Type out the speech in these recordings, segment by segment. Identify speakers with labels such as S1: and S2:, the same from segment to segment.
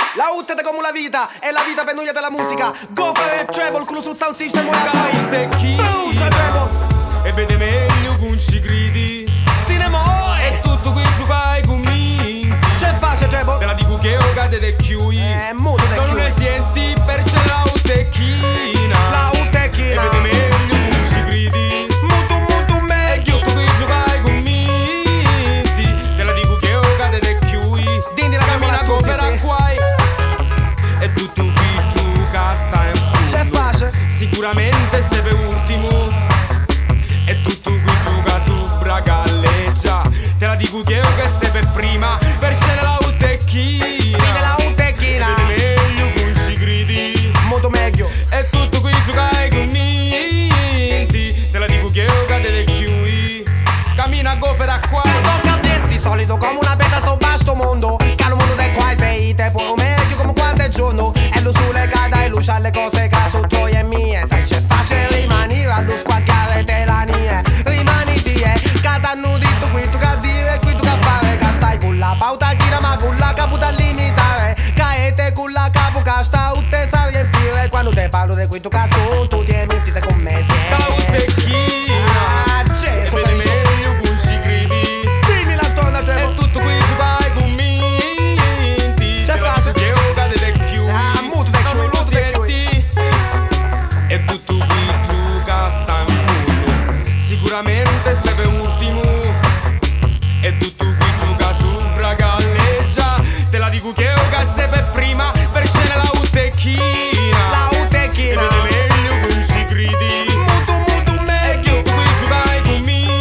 S1: La UTT come la vita, e la vita per noi della musica. Gopher e Treble, con un sound system ora fai Brucia Treble
S2: e vede meglio con ci gridi.
S1: Cinema
S2: E tutto qui tu fai con me.
S1: C'è face Treble.
S2: Te la dico che ho cade de chiui.
S1: Muto de
S2: non ne senti per c'è la utechina.
S1: La utechina
S2: e vede meglio con ci gridi.
S1: Mutu me.
S2: E tutto qui tu fai con me. Te la dico che ho cade de chiui.
S1: Dindi la
S2: cammina con per qua. E tutto qui gioca sta in fondo.
S1: C'è face.
S2: Sicuramente se per ultimo. E tutto qui gioca sopra galleggia. Te la dico che io che sei per prima. Per c'è la utechina.
S1: Sì, nella utechina
S2: e meglio con ci gridi.
S1: Molto meglio.
S2: E tutto qui giocai con niente. Te la dico che io cade le chiui. Cammina a gofera qua.
S1: Tocca a dessi solito come una beta so basto mondo. Che al mondo del qua sei te poi meglio come quando è giorno. E lo sulle cada e luce alle cose che sotto e mie. Sai c'è facile rimanere allo squagliare te la nie. Rimani tie, cada nudito qui tu che dire qui tu che fare. Che stai con la pauta gira ma con la caputa limitare. Caete con la capo che sta utte sa riempire. Quando te parlo di qui tu che sono tu ti metti te con me.
S2: La utechina.
S1: C'è
S2: e vedi meglio con ci gridi.
S1: Dimmi la torna te.
S2: E tutto qui tu vai con minti.
S1: C'è
S2: Te la
S1: face.
S2: dico che io cade le chiui.
S1: Muto de
S2: non lo senti. E tutto qui gioca sta in fondo. Sicuramente se per ultimo. E tutto qui gioca sopra galleggia. Te la dico che io che sei per prima. Per scena la utechina.
S1: La
S2: E
S1: utechina
S2: vede meglio con ci gridi.
S1: Mutu me.
S2: E tutto qui giocai con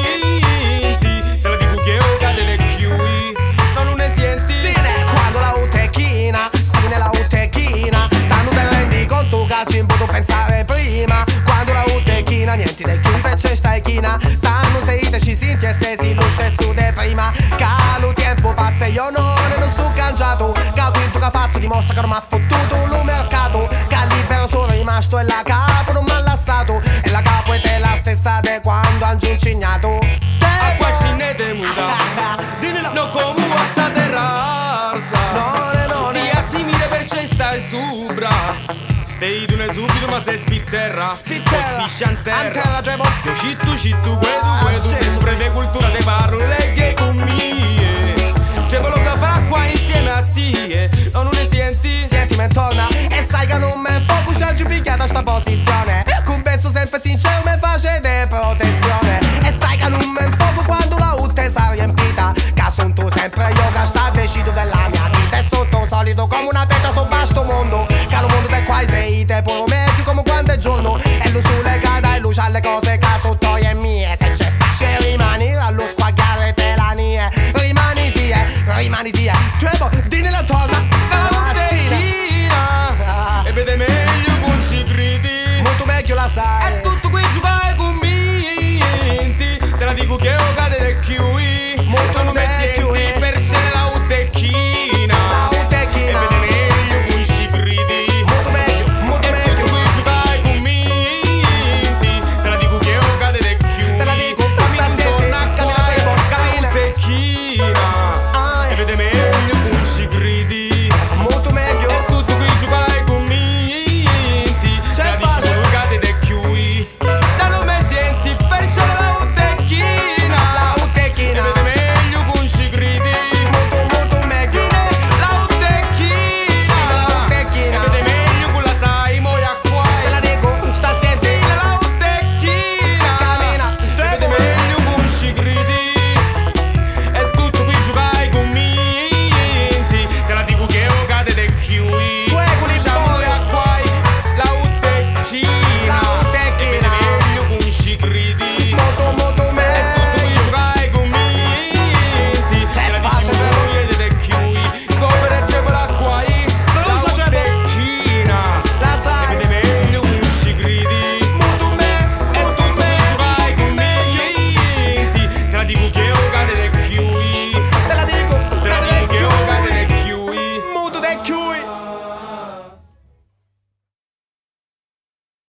S2: minti. Te la dico che io cade le chiui. Non ne senti.
S1: Sine, quando la utechina, sine la utechina, tanto te rendi conto che ci imbuto pensare prima. Quando la utechina, niente del chiudi per c'è stai china. Tanto sei te ci senti e sei lo stesso de prima. Che lo tempo passa e io non so cangiato. Che il quinto che faccio dimostra che non mi ha fottuto lo mercato. Che libero sono rimasto e la capo non mi ha lasciato. E la capo è te la stessa de quando han giuncignato.
S2: A qua ci ne de muda. No come a sta terrazza.
S1: No.
S2: Ti attimide per c'è stai subra. Te idune subito ma sei spitterra.
S1: Spitterra.
S2: O spiscia in terra.
S1: Antera, Treble.
S2: Io cittu, guedu.
S1: Sì.
S2: Se sopra le cultura te parlo le che con mie. C'è quello che fa qua insieme a te. Non ne senti?
S1: Senti me torna e sai che non me focus ci picchiato a sta posizione. Con penso sempre sincero me face de protezione. E sai che non me foco quando la utte sa riempita. Che son tu sempre io che sta decido della mia vita. E sotto solito come una pecca so basto mondo. Che lo mondo del qua sei te poi meglio come quando è giorno. E lo sulle cada e luce alle cose che sotto e mie. Se c'è facile rimanere allo squagliare te la nie. Rimani tie, Treble, dine la torna.
S2: La utechina. E vede meglio con ci gridi.
S1: Molto meglio la sai.
S2: E tutto qui giocai con minti. Te la dico che ho cade le chiui.